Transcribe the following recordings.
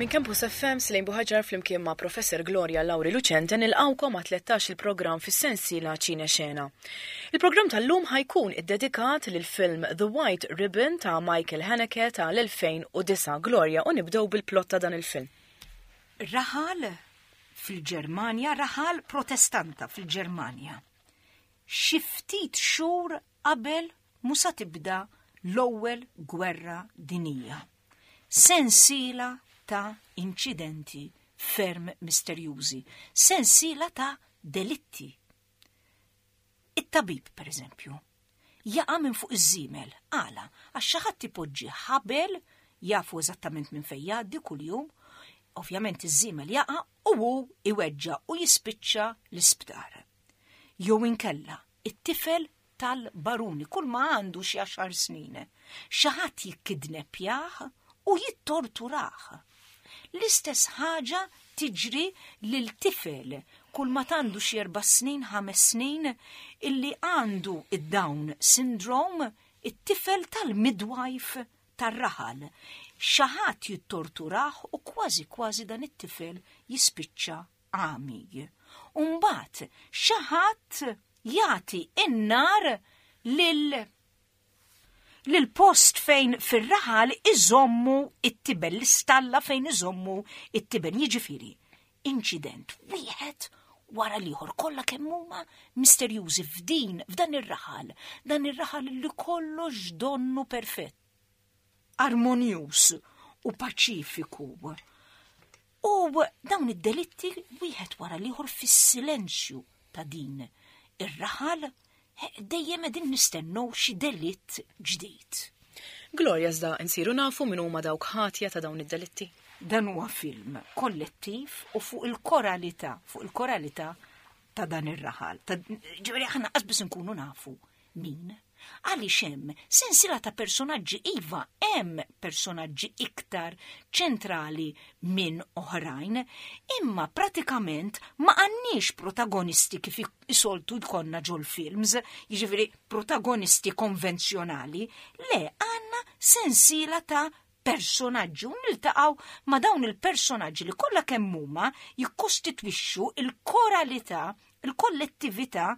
minn Campus FM Slejn Buħaġar flimkien ma' Professor Gloria Lauri Lucente nilqawkom ma' 13 il-programm fis-sensiela Ċine Xena. Il-programm tal-lum ħajkun iddedikat lil-film The White Ribbon ta' Michael Haneke ta' l-2009. Gloria, u nibdew bil-plott ta' dan il-film. Raħal fil-Ġermanja, raħal protestanta fil-Ġermanja. Xi ftit xhur qabel musa tibda l-ewwel gwerra dinjija. Sensiela ta' inċidenti ferm misterjużi, sensiela ta' delitti. It-tabib, per eżempju, jaqa' minn fuq iż-żiemel, għala, għax xi ħadd ipoġġi ħabel, jafu eżattament minn fejn jgħaddi kuljum, ovvjament iż-żiemel jaqa' u hu iweġġa' u jispiċċa l-isptar. Jew inkella it-tifel tal-baruni kull ma għandu xi 10 snin, xi ħadd jikkidneppjah u jittorturah. L-istess ħaġa tiġri lil tifel kull ma għandu xi 4 snin, 5 snin illi għandu id-Down syndrome, it-tifel tal-midwife tar-raħal. Xi ħadd jittorturah u kważi dan it-tifel jispiċċa għami. U mbagħad xi ħadd jagħti in-nar lil-post fejn fir-raħal iżommu it-tibel, l-istalla fejn iżommu it-tibel. Jiġifieri, inċident wieħed wara l-ieħor kollha kemm huma misterjużi f'dan ir-raħal. Dan ir-raħal li kollox donnu perfett, armonjuż u paċifiku. U dawn id-delitti wieħed wara l-ieħor fis-silenzju ta' din ir-raħal dejjem qegħdin nistennew xi delitt ġdid. Gloria, iżda nsiru nafu min huma dawk ħatja ta' dawn id-delitti. Dan huwa film kollettiv u fuq il-koralità ta' dan ir-raħal. Ġifieri aħna qasbis nkunu nafu min. Għaliex hemm sensiela ta' personaġġi iva, hemm personaġġi iktar ċentrali minn oħrajn, imma pratikament ma għandniex protagonisti kif isoltu jkollna ġol films, jiġifieri protagonisti konvenzjonali, le għandna sensiela ta' personaġġi u niltaqgħu ma' dawn il-personaġġi li kollha kemm huma jikkostitwixxu il-koralità, il-kollettività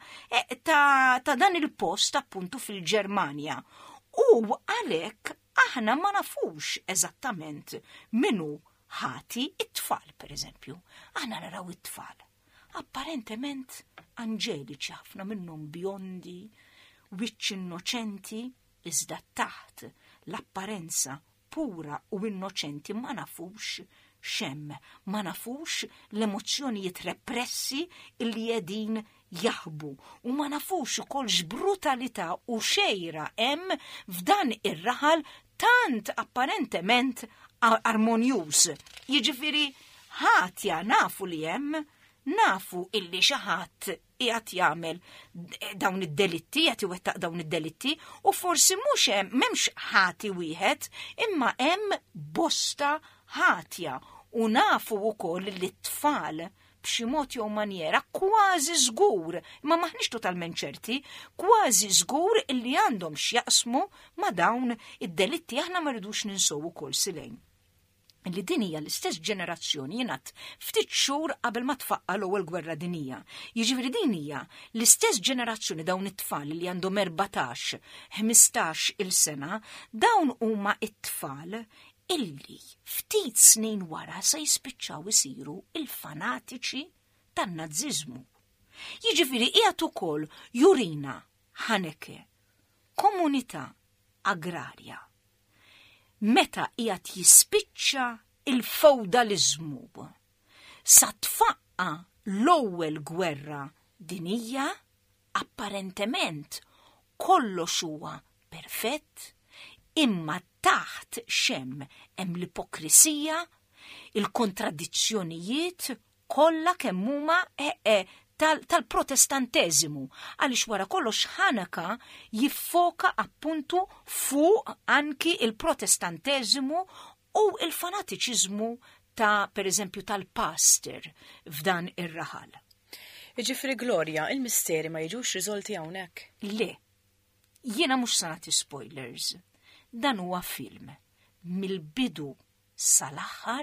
ta' dan il-post appuntu fil-Ġermanja. U għalhekk aħna ma nafux eżattament minnu ħati it-tfal, per eżempju. Aħna naraw it-tfal. Apparentement anġeliċi ħafna minnhom bjondi, wiċċ innoċenti, iżda taħt l-apparenza pura u innoċenti ma nafux xem, ma nafux l-emozzjonijiet repressi illi jedin jaħbu u ma nafux ukoll x'brutalità u xejra hemm f'dan ir-raħal tant apparentement armonjuż. Jiġifieri ħatja nafu li hemm, nafu illi xi ħadd qiegħed jagħmel dawn id-delitti, qed iwettaq dawn id-delitti u forsi mhux hemm m'hemmx ħati wieħed, imma hemm bosta ħatja u nafu wkoll li t-tfal b'xi mod jew manjera kważi żgur, ma maħniex totalment ċerti, kważi żgur illi għandhom x'jaqsmu ma' dawn id-delitti. Aħna ma rridux ninsew ukoll silejn li din hija l-istess ġenerazzjoni jingħad ftit xhur qabel ma tfaqqa l-ewwel gwerra dinjija. Jiġifieri din hija l-istess ġenerazzjoni dawn it-tfal li għandhom 14, 15 il-sena, dawn huma it-tfal illi ftit snin wara se jispiċċaw isiru il-fanatiċi tan-Naziżmu. Jiġifieri qiegħed ukoll jurina Haneke komunità agrarja meta qiegħed jispiċċa il-feudaliżmu. Sa tfaqqa l-ewwel gwerra dinjija, apparentement kollox huwa perfett, imma taħt xem hemm l-ipokrisija, il-kontradizzjonijiet kollha kemm huma tal-protestanteżimu, għaliex wara kollox Haneke jiffoka appuntu fuq anki il-protestanteżimu u il-fanatiċiżmu ta' pereżempju tal-pastor f'dan ir-raħal. Jiġifieri Gloria, il-misteri ma jiġux riżolti hawnhekk? Le, jiena mhux se nagħti spoilers. Dan huwa film mill-bidu sal-aħħar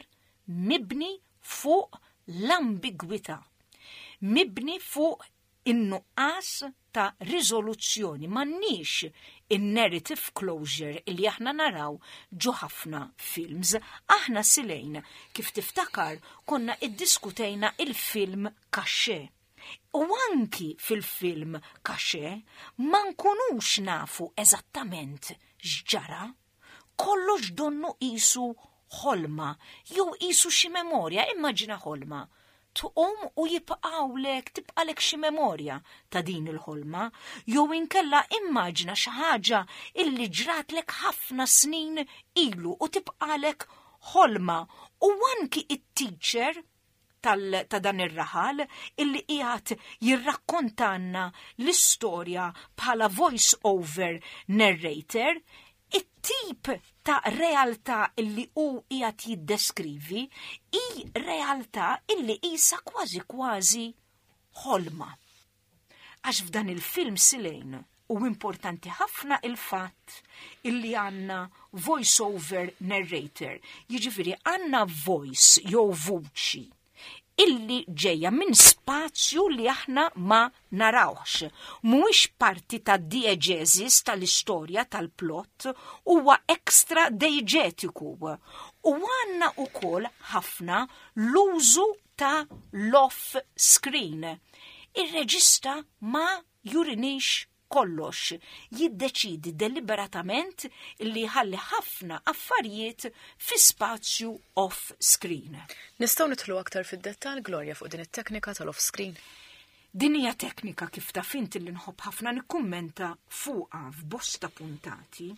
mibni fuq l-ambigwità, mibni fuq in-nuqqas ta' riżoluzzjoni, m'għandniex in-narrative closure li aħna naraw ġo ħafna films. Aħna silejn kif tiftakar konna iddiskutejna il-film Kaxxe. U anki fil-film Kaxxe ma nkunux nafu eżattament x'ġara, kollox donnu qisu ħolma, jew qisu xi memorja, immaġina ħolma. Tuqum u tibqalek xi memorja ta' din il-ħolma, jew inkella immaġina xi ħaġa illi ġratlek ħafna snin ilu u tibqalek ħolma. U anki it-teacher ta' dan ir-raħal illi qiegħed jirrakkontanna l-istorja bħala voice over narrator, it-tip ta' realtà illi hu qiegħed jiddeskrivi hi realtà illi qisha kważi ħolma. Għax f'dan il-film silejn u importanti ħafna il-fatt illi għandna voice over narrator, jiġifieri għandna voice jew vuċi illi ġejja minn spazju li aħna ma narawx. Mhuwiex parti ta' diegesis tal-istorja tal-plott, huwa ekstra deigetiku. U għandna wkoll ħafna l-użu ta' l-off screen. Ir-reġista ma jurinix kollox, jiddeċidi deliberatament li ħalli ħafna affarijiet fi spazju off-screen. Nistgħu nidħlu aktar fid-dettall, Gloria, fuq din it-teknika tal-off-screen? Din hija teknika kif taf inti li nħobb ħafna nikkummenta fuqha f'bosta puntati.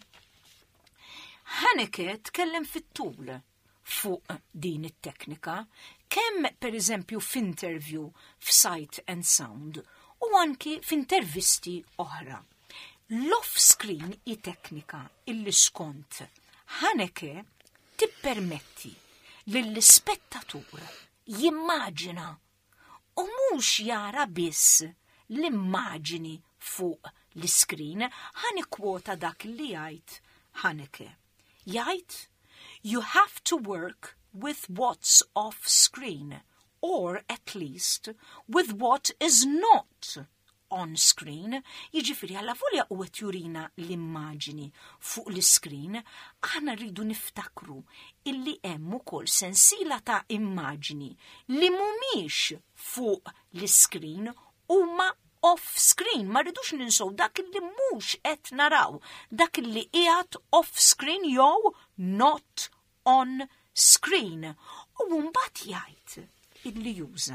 Haneke tkellem fit-tul fuq din it-teknika, kemm pereżempju f'interview f'Sight and Sound, u anki f'intervisti oħra. L-off-screen i teknika illi skont Haneke tippermetti lill-spettatur jimmaġina u mhux jara biss l-immaġini fuq l-screen. Ħanikwota dak li jgħid Haneke. Jgħid, you have to work with what's off-screen, or at least with what is not on screen. Jiġifieri alla volja u qed jurina l-immaġini fuq l-screen, aħna rridu niftakru illi hemm ukoll sensiela ta' immaġini li mhumiex fuq l-screen huma off-screen. Ma rridux ninsew dak illi mhux qed naraw, dak illi qiegħed off-screen jew not on screen. U mbagħad jgħid illi juża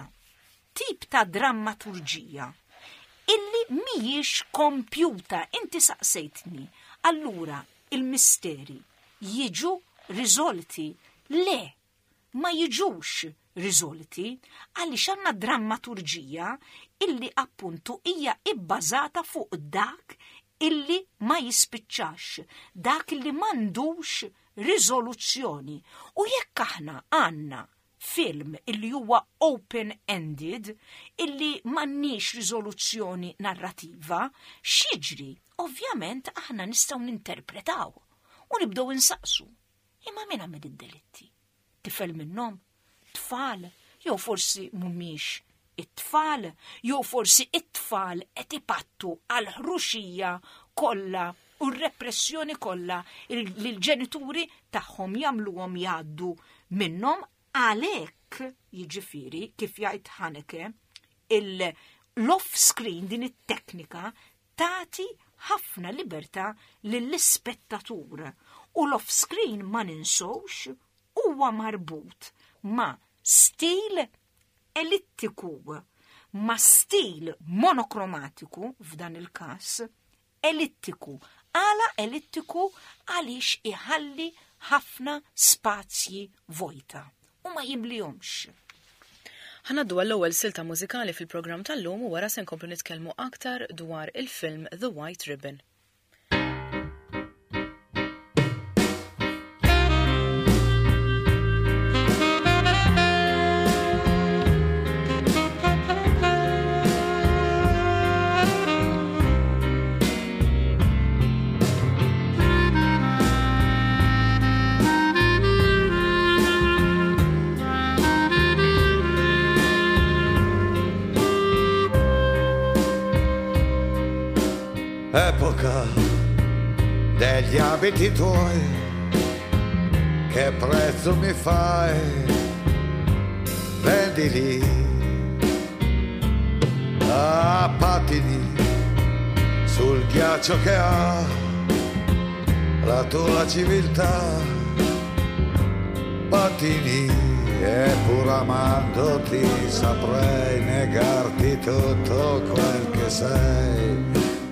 tip ta' drammaturġija illi mhijiex kompjuta. Inti saqsejtni, allura il-misteri jiġu riżolti? Le, ma jiġux riżolti għaliex għandna drammaturġija illi appuntu hija ibbażata fuq dak illi ma jispiċċax, dak illi m'għandux riżoluzzjoni. U jekk aħna għandna film illi huwa open-ended, illi m'għandniex riżoluzzjoni narrativa, x'jiġri? Ovvjament aħna nistgħu ninterpretaw u nibdew insaqsu. Imma min għamel id-delitti? Tifel minnhom? Tfal? Jew forsi mhumiex it-tfal? Jew forsi it-tfal qed ipattu għal ħruxija kollha u r-repressjoni kollha li l-ġenituri tagħhom jagħmluhom jgħaddu minnhom. Għalhekk jiġifieri kif jgħid Haneke, l-off-screen din it-teknika tagħti ħafna libertà lill-ispettatur. U l-off-screen ma ninsewx huwa marbut ma' stil elittiku, ma' stil monokromatiku f'dan il-każ, elittiku. Għala elittiku għaliex iħalli ħafna spazji vojta u ma jimlihomx. Ħanaddu għall-ewwel silta mużikali fil-programm tal-lum u wara se nkomplu nitkellmu aktar dwar il-film The White Ribbon. gli abiti tuoi, che prezzo mi fai? Vendili a pattini sul ghiaccio che ha la tua civiltà. Pattini, e pur amandoti saprei negarti tutto quel che sei.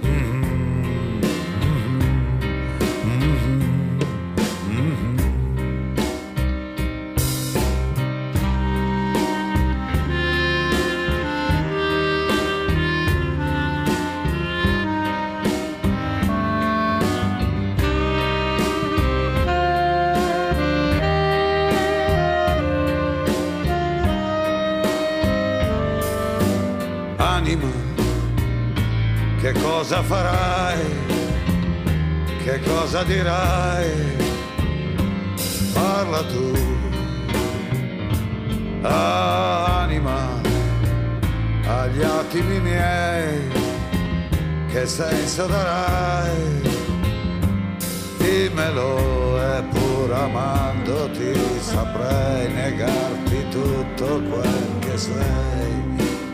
Che cosa farai? Che cosa dirai? Parla tu, anima, agli attimi miei, che senso darai? Dimmelo, e pur amandoti saprei negarti tutto quel che sei.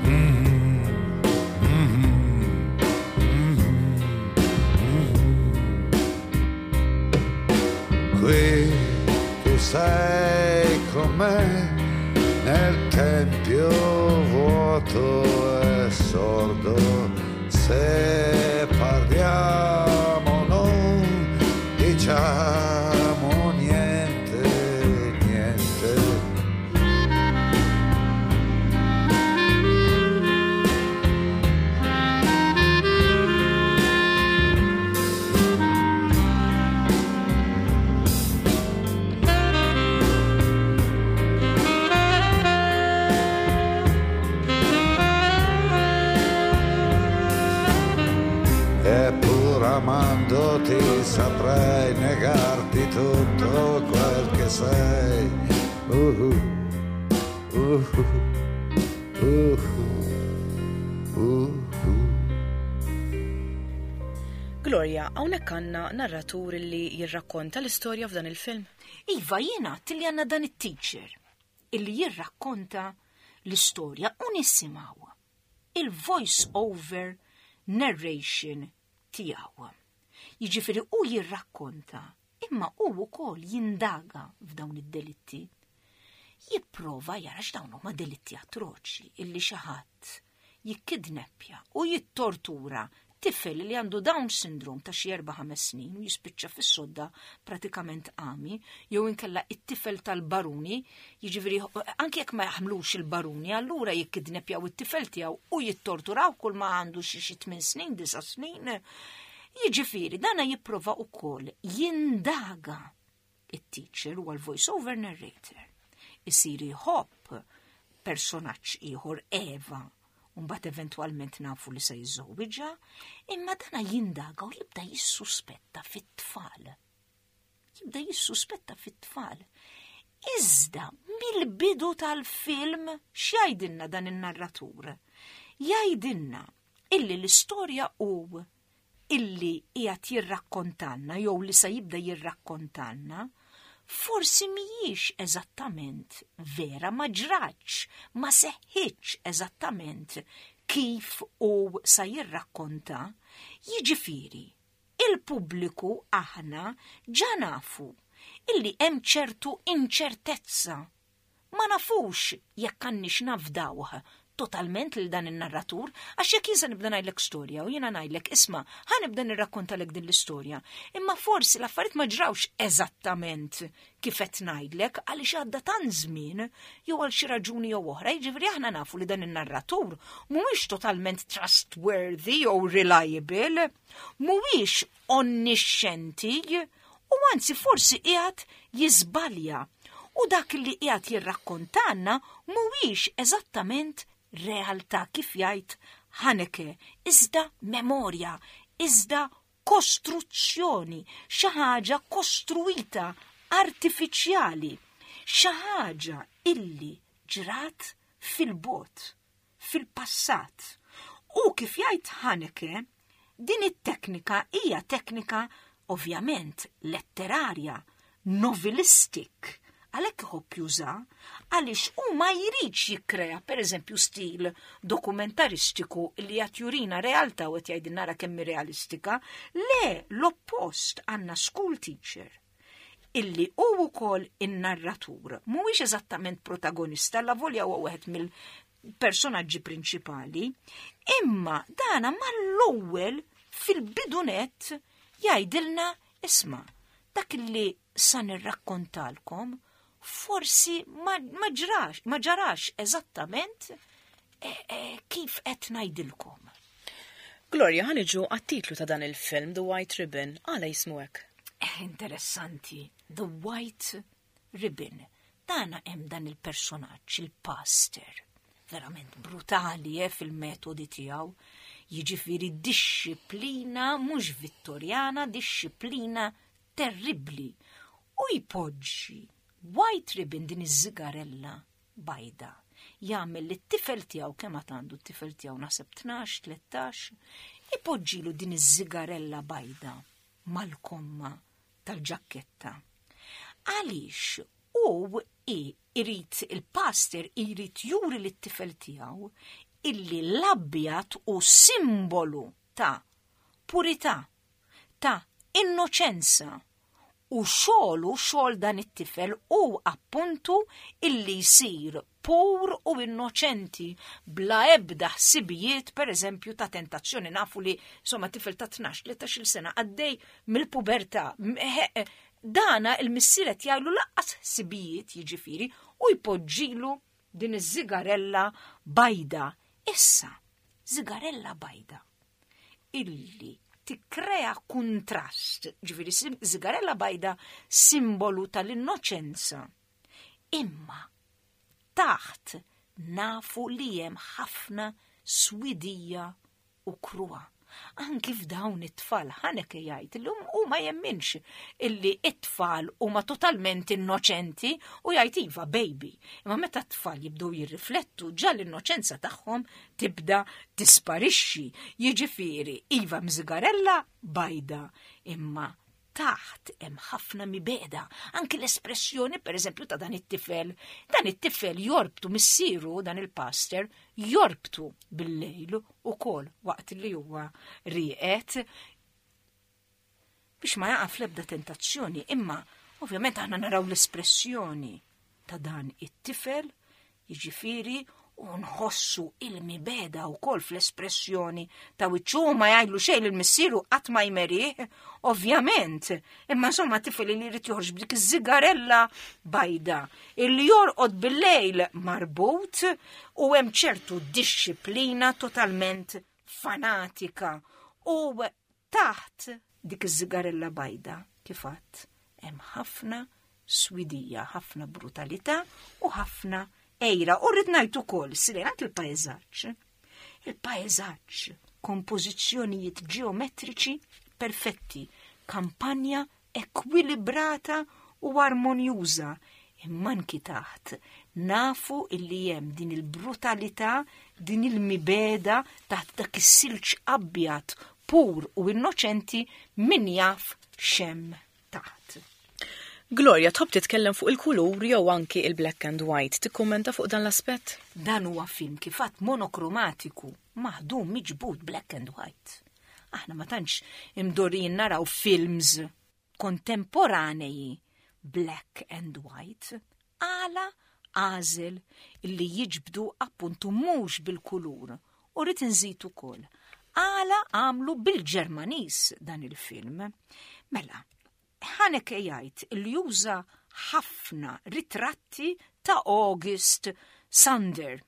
Qui tu sei con me nel tempio vuoto e sordo, se parliamo non diciamo niente, niente. Amandoti saprei negarti tutto quel che sei. Gloria, hawnhekk għandna narratur li jirrakkonta l-istorja f'dan il-film. Iva, jiena li għandna dan it-teacher illi jirrakkonta l-istorja u nisimgħu il-voice over narration tiegħu. Jiġifieri u jirrakkonta, imma u wkoll jindaga f'dawn id-delitti. Jipprova jara x'dawn huma delitti atroċi illi xi ħadd jikkidneppja u jittortura tifel li għandu Down syndrome ta' xi 4-5 snin u jispiċċa fis-sodda pratikament qami, jew inkella it-tifel tal-baruni, jiġifieri anke jekk ma jaħmlux il-baruni, allura jikkidneppjaw it-tifel tiegħu u jittorturaw kull ma għandu xi 8 snin, 9 snin. Jiġifieri dana jipprova wkoll jindaga it-teacher u l-voice over narrator. Isir jħobb personaġġ ieħor Eva, u mbagħad eventwalment nafu li se jiżżewwiġha, imma dana jindaga u jibda jissuspetta fit-tfal. Iżda mill-bidu tal-film x'jgħidilna dan in-narratur? Jgħidilna illi l-istorja hu illi qiegħed jirrakkontalna jew li se jibda jirrakkontalna forsi mhijiex eżattament vera, ma ġratx, ma seħħitx eżattament kif u sa jirrakkonta. Jiġifieri, il-pubbliku aħna ġa nafu illi hemm ċertu inċertezza. Ma nafux jekk għandniex nafdawh totalment lil dan in-narratur, għax jekk jien se nibda ngħidlek storja u jiena ngħidlek isma' ħanibda nirrakkontalek din l-istorja, imma forsi l-affarijiet ma ġrawx eżattament kif qed ngħidlek għaliex għadda tant żmien jew għal xi raġuni jew oħra, jiġifieri aħna nafu li dan in-narratur mhuwiex totalment trustworthy jew reliable, mhuwiex onniscienti u anzi forsi qiegħed jiżbalja. U dak li qiegħed jirrakkontanna mhuwiex eżattament realtà kif jgħid Haneke, iżda memorja, iżda kostruzzjoni, xi ħaġa kostruita, artifiċjali, xi ħaġa illi ġrat fil-bot, fil-passat. U kif jgħid Haneke, din it-teknika hija teknika ovvjament letterarja, novelistic, għalhekk iħobb juża għaliex huma jridx jikkrea pereżempju stil dokumentaristiku li qed jurina realtà u qed jgħidilna nara kemm realistika, le l-oppost għandna school teacher illi hu wkoll in-narratur, mhuwiex eżattament protagonista, la volja huwa wieħed mill-personaġġi prinċipali, imma dana mal-ewwel fil-bidunet jgħidilna isma' dak li sa nirrakkontalkom forsi ma ġarax eżattament kif qed ngħidilkom. Gloria, ħaniġu għat-titlu ta' dan il-film The White Ribbon, għala jismu hekk. Interessanti, The White Ribbon. Dana hemm dan il-personaġġ, il-pastor, verament brutali fil-metodi tiegħu. Jiġifieri disċiplina mhux vittorjana, disċiplina terribli. U jpoġġi White Ribbon din iż-żigarella bajda. Jagħmel lit-tifel tiegħu kemm għandu t-tifel tiegħu naħseb 12-13, ipoġġilu din iż-żigarella bajda mal-komma tal-ġakketta. Għaliex u irid il-pastor irid juri lit-tifel tiegħu illi l-abjad u simbolu ta' purità, ta' innoċenza u xogħol dan it-tifel u appuntu illi jsir pur u innoċenti bla ebda ħsibijiet pereżempju ta' tentazzjoni. Nafu li insomma tifel ta' 12-13 sena għaddej mill-pubertà. Dana il-missiret jgħidu laqqas ħsibijiet jiġifieri u jpoġġilu din iż-żigarella bajda. Issa, żigarella bajda illi tikkrea kuntrast, ġifieri żigarella bajda simbolu tal-innoċenza. Imma taħt nafu li hemm ħafna swidija u krua. Anki f'dawn it-tfal ħanek jgħid li huma jemminx illi it-tfal huma totalment innoċenti u jgħid iva baby. Imma meta t-tfal jibdew jirriflettu ġa l-innoċenza tagħhom tibda tisparixxi. Jiġifieri iva mżigarella bajda imma taħt hemm ħafna mibeda. Anki l-espressjoni pereżempju ta' dan it-tifel jorbtu missieru dan il-pastor jorbtu bil-lejl ukoll waqt li huwa rieqed biex ma jaqaf l-ebda tentazzjoni, imma ovvjament aħna naraw l-espressjoni ta' dan it-tifel jiġifieri u nħossu il-mibeda wkoll fl-espressjoni ta' wiċċu ma jgħidlu xejn il-missieru qatt ma jmerih, ovvjament. Imma insomma tifel li jrid joħroġ b'dik iż-żigarella bajda illi jorqod bil-lejl marbut u hemm ċertu disċiplina totalment fanatika u taħt dik iż-żigarella bajda kifat hemm ħafna swidija, ħafna brutalità u ħafna ejra, u rrid ngħid ukoll silejn anke il-pajżaġġ. Il-pajżaġġ, kompożizzjonijiet ġeometriċi perfetti, kampanja ekwilibrata u armonjuża. Imma anki taħt nafu illi hemm din il-brutalità, din il-mibeda taħt dak is-silġ abjad pur u innoċenti min jaf xem taħt. Gloria, tħobb titkellem fuq il-kulur jew anki il-black and white, tikkummenta fuq dan l-aspett? Dan huwa film kifat monokromatiku, maħdum miġbud black and white. Aħna ma tantx imdorin naraw films kontemporaneji black and white. Għala għażel illi jiġbdu appuntu mhux bil-kulur. U rrid inżid ukoll. Għala għamlu bil-Ġermaniż dan il-film. Mela, ħanek jgħid li juża ħafna ritratti ta' August Sander.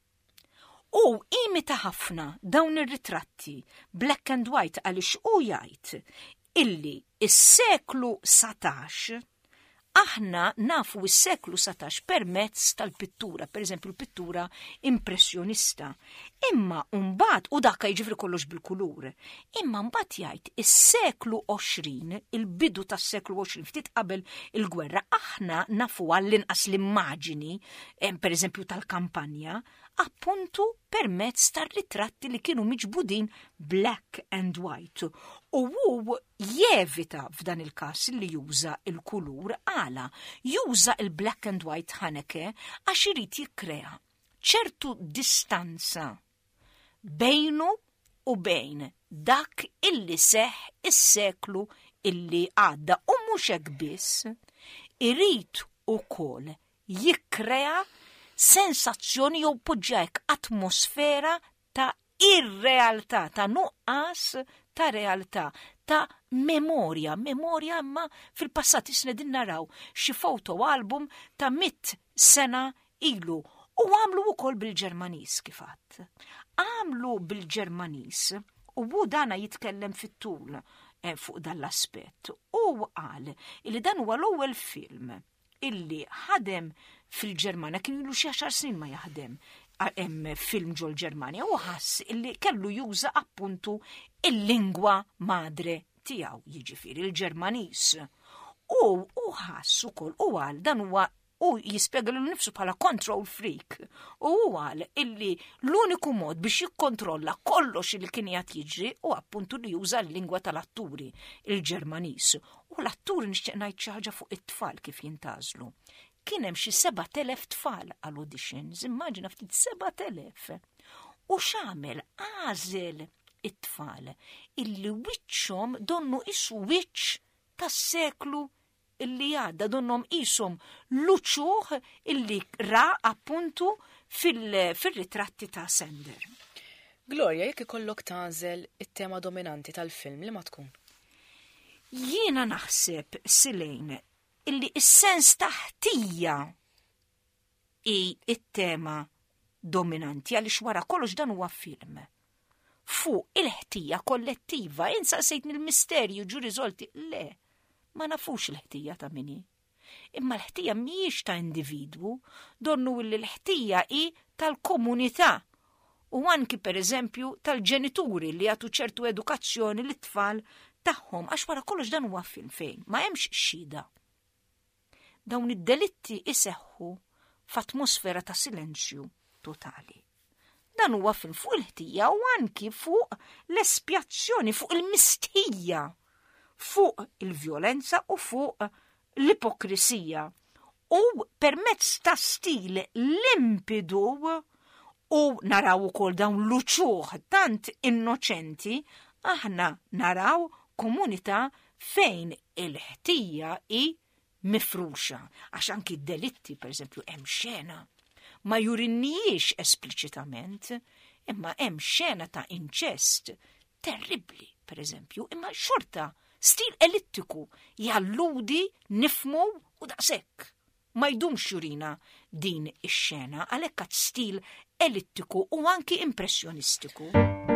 U imita ħafna dawn ir-ritratti black and white għaliex u jgħid illi is-seklu 17 aħna nafu is-seklu 17 permezz tal-pittura, pereżempju l-pittura impressjonista. Imma mbagħad u dak jiġifieri kollox bil-kulur. Imma mbagħad jgħid is-seklu 20, il-bidu tas-seklu 20 ftit qabel il-gwerra, aħna nafu għall-inqas l-immaġini, pereżempju tal-kampanja, appuntu permezz tar-ritratti li kienu miġbudin black and white. U hu jevita f'dan il-każ li juża il-kulur għala juża il-black and white Haneke għax irid jikkrea ċertu distanza bejnu u bejn dak illi seħ is-seklu illi għadda u mhux hekk biss, irid ukoll jikkrea sensazzjoni jew poġġek atmosfera ta' irrealtà, ta' nuqqas ta' realtà, ta' memorja imma fil-passat isna din naraw xi foto album ta' 100 sena ilu u għamlu wkoll bil-Ġermaniż kifat. Għamlu bil-Ġermaniż u dana jitkellem fit-tul fuq dan l-aspett. U qal illi dan huwa l-ewwel film illi ħadem fil-Ġermanja kien ilu xi 10 snin ma jaħdem hemm film ġol Ġermanja u ħass illi kellu juża appuntu il-lingwa madre tiegħu, jiġifieri il-Ġermaniż. U ħass ukoll u qal dan huwa u jispjega l nifsu bħala control freak. U għal illi l-uniku mod biex jikkontrolla kollox il kien jgħat jiġri u appuntu li juża l-lingwa tal-atturi, il-Ġermaniż. U l-atturi nixtieq ngħid xi ħaġa fuq it-tfal kif jintażlu. Kien hemm xi 7,000 tfal għal auditions, immaġina ftit 7,000. U x'għamel għażel it-tfal illi wiċċhom donnu isu wiċċ tas-seklu illi għadda donnom isom luċuħ illi ra appuntu fil-ritratti ta' Sender. Gloria, jekk ikollok tażel it-tema dominanti tal-film li ma tkun? Jiena naħseb Silejn illi is-sens ta' ħtija i it-tema dominanti għaliex wara kollox dan huwa film. Fuq il-ħtija kollettiva, insaqsejtni l-misterju ġu riżolti, le. Ma nafux l-ħtija ta' mini. Imma l-ħtija mhijiex ta' individwu, donnu li l-ħtija i tal-komunità u anki per eżempju tal-ġenituri li għatu ċertu edukazzjoni l-tfal tagħhom għax wara kollox dan huwa film fejn ma hemmx xhieda. Dawn id-delitti iseħħu f'atmosfera ta' silenzju totali. Dan huwa film fuq il-ħtija u anki fuq l-espjazzjoni, fuq il-mistħija, fuq il-vjolenza u fuq l-ipokrisija. U permezz ta' stil limpidu u naraw ukoll dawn luċuħ tant innoċenti, aħna naraw komunità fejn il-ħtija i mifruxa. Għax anki d-delitti, per esempio, hemm xena ma jurinniex espliċitament, imma hemm xena ta' inċest terribli, per esempio, imma xorta stil elittiku jalludi nifmu u daqshekk. Ma jdumx jurina din ix-xena għalhekk għad stil elittiku u anki impressjonistiku.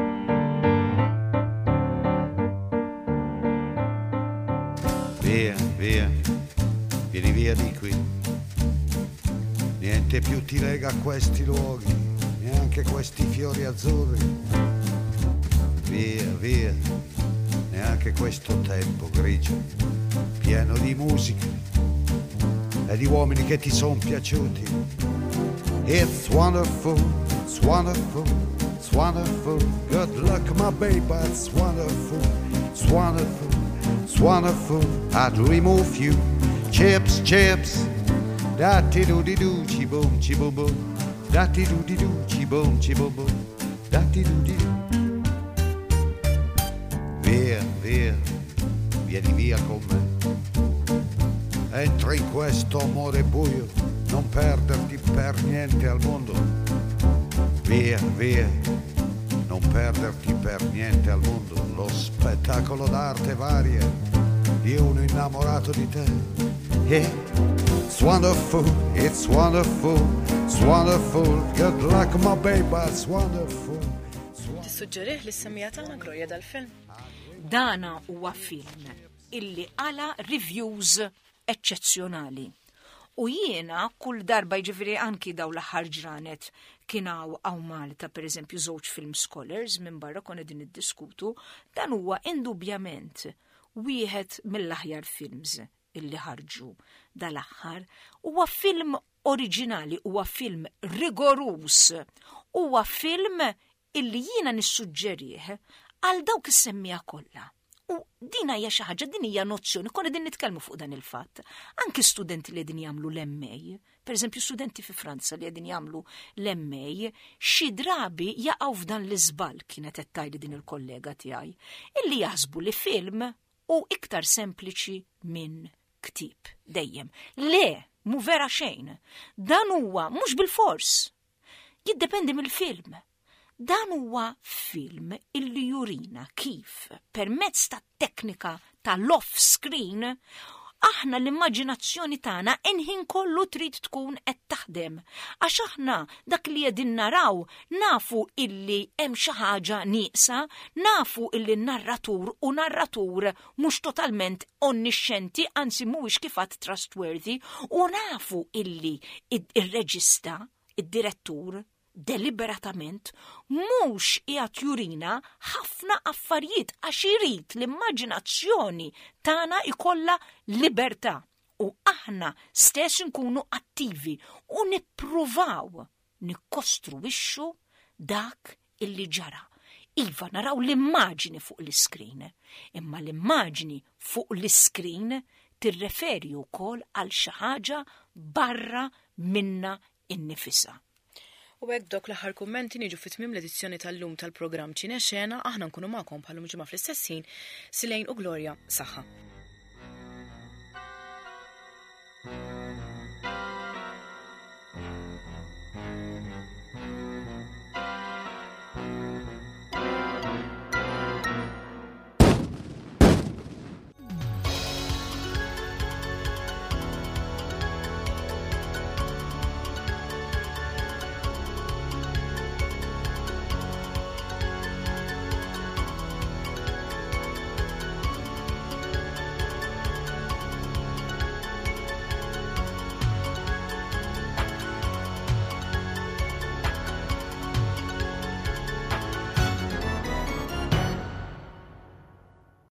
Via, via, vieni via di qui. Niente più ti lega a questi luoghi, neanche questi fiori azzurri. Via, via, neanche questo tempo grigio, pieno di musica e di uomini che ti son piaciuti. It's wonderful, it's wonderful, it's wonderful. Good luck, my baby, it's wonderful, it's wonderful, it's wonderful. I'd remove you, chips, chips. Da-ti-do-di-do, chi-boom, chi-boom-boom. Da-ti-do-di-do, chi-boom, chi-boom-boom. Da-ti-do-di-do. Via, via, vieni via con me. Entra in questo amore buio, non perderti per niente al mondo. Via, via, non perderti per niente al mondo. Lo spettacolo d'arte varia di uno innamorato di te. It's wonderful, it's wonderful, it's wonderful. Good luck, my baby, it's wonderful. Tissuġġerih li s-semmija tagħna Gloria dal-film? Dana huwa film illi għala reviews eċċezzjonali. U jiena kull darba jiġifieri anki daw l-aħħar ġranet kienaw għaw Malta per eżempju żewġ film scholars minn barra konna din iddiskutu, dan huwa indubjament wieħed mill-aħjar films illi ħarġu dal-aħħar huwa film oriġinali, huwa film rigorus, huwa film illi jiena nissuġġerih għal dawk is-semmija kollha. U dina hija xi ħaġa, din hija nozzjoni, konna din nitkellmu fuq dan il-fatt. Anki studenti li qegħdin jagħmlu l-MA, pereżempju studenti fi Franza li qegħdin jagħmlu l-MA, xi drabi jaqgħu f'dan l-iżball kienet qed tgħid din il-kollega tiegħi, illi jaħsbu li film u iktar sempliċi minn ktib dejjem. Le, mu vera xejn. Dan huwa mhux bil-fors. Jiddependi mill-film. Dan huwa film illi jurina kif permezz ta' teknika tal-off-screen aħna l-immaġinazzjoni tagħna inħin kollu trid tkun qed taħdem. Għax aħna dak li qegħdin naraw nafu illi hemm xi ħaġa nieqsa, nafu illi narratur mhux totalment onniscienti, anzi mhuwiex kif għad trustworthy, u nafu illi ir-reġista, id-direttur, deliberatament mhux qiegħed jurina ħafna affarijiet għax irid l-immaġinazzjoni tagħna ikollha libertà u aħna stess nkunu attivi u nippruvaw nikkostruwixxu dak illi ġara. Iva naraw l-immaġini fuq l-iskrin, imma l-immaġini fuq l-iskrin tirreferi wkoll għal xi ħaġa barra minna innifisha. U hekk dok l-aħħar kummenti niġu fit-tmiem l-edizzjoni tal-lum tal-programm Ċine Xena, aħna nkunu magħkom bħalhom ġimgħa fl-istess ħin, Silejn u Gloria saħħa.